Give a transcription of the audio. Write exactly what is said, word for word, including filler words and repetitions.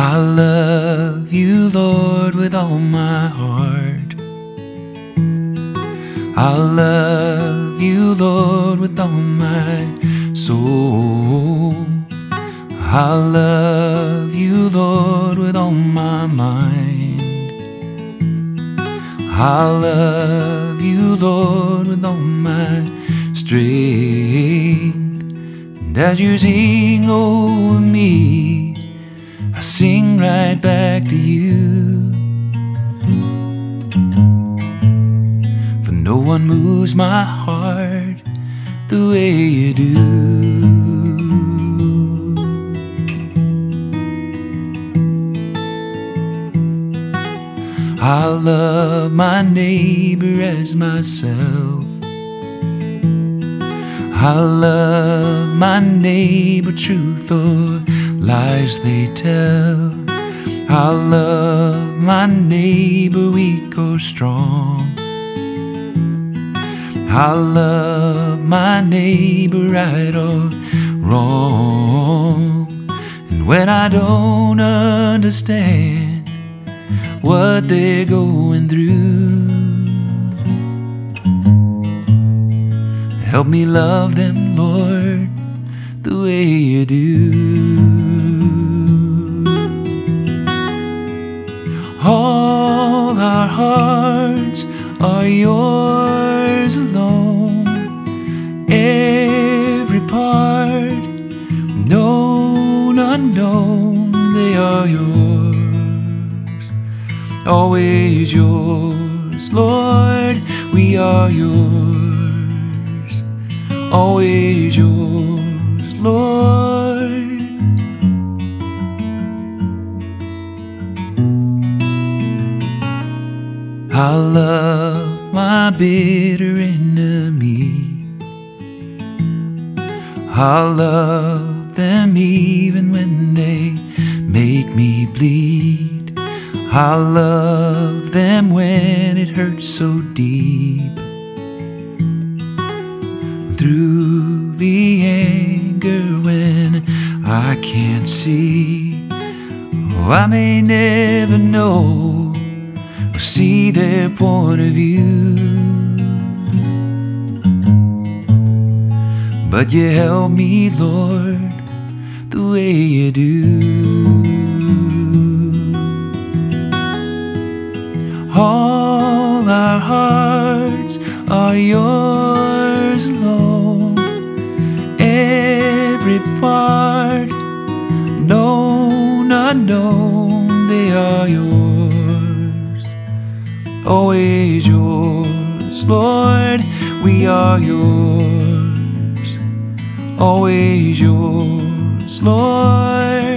I love you, Lord, with all my heart. I love you, Lord, with all my soul. I love you, Lord, with all my mind. I love you, Lord, with all my strength. And as you sing over me, I sing right back to you. For no one moves my heart the way you do. I love my neighbor as myself. I love my neighbor, truth or lies they tell. I love my neighbor, weak or strong. I love my neighbor, right or wrong. And when I don't understand what they're going through, help me love them, Lord, the way you do. All our hearts are yours alone. Every part, known, unknown, they are yours. Always yours, Lord, we are yours. Always yours, Lord. I love my bitter enemy. I love them even when they make me bleed. I love them when it hurts so deep. Through the anger when I can't see, oh, I may never know or see their point of view, but you help me, Lord, the way you do. All our hearts are yours alone. Every part, known, unknown, they are yours. Always yours, Lord, we are yours. Always yours, Lord.